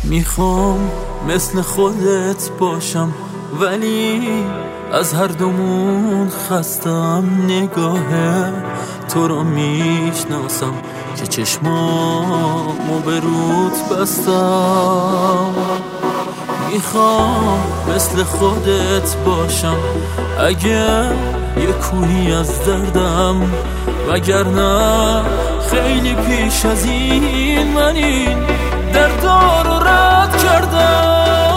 میخوام مثل خودت باشم، ولی از هر دومون خستم. نگاه تو رو میشناسم که چشمامو به رود بستم. میخوام مثل خودت باشم، اگه یه کوهی از دردم، وگرنه خیلی پیش از این من این دردا رو رد کردم.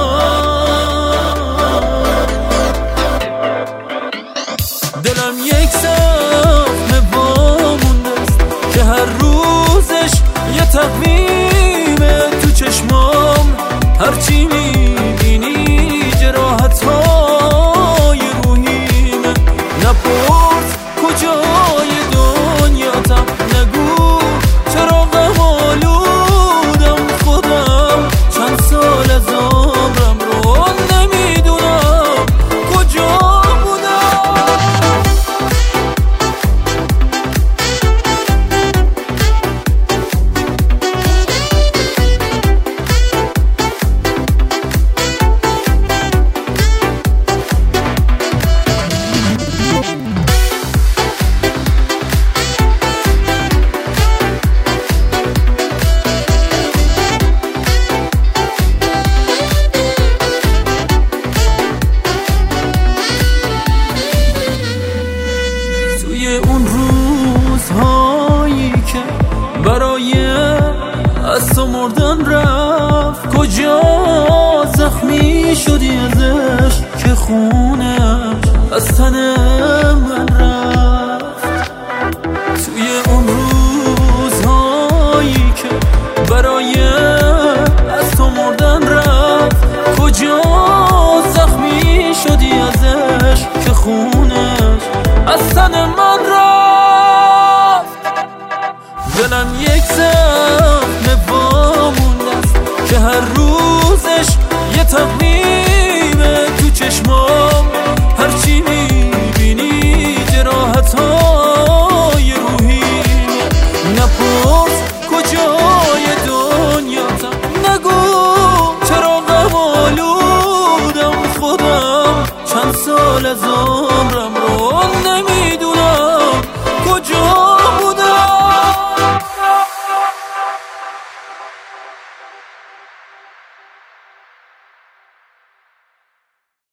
دلم یک زخم وامونده است که هر روزش یه تقویمه تو چشمام. هرچی میبینی جراحت‌های روحیمه. نپرس کجای دنیاتم، نگو چرا غم آلودم. خودم چند سال از عمرم رو نمیدونم کجا بودم. اون روزهایی که برای از تو مردن رفت، کجا زخمی شدی ازش که خونش از تن من رفت. توی اون روزهایی که برای از تو مردن رفت، کجا زخمی شدی ازش که خونش از تن من رفت. دلم یک زخم وامونده است که هر روزش یه تقویمه تو چشمام. هرچی میبینی جراحت‌های روحیمه. نپرس کجای دنیاتم، نگو چرا غم آلودم. خودم چند سال از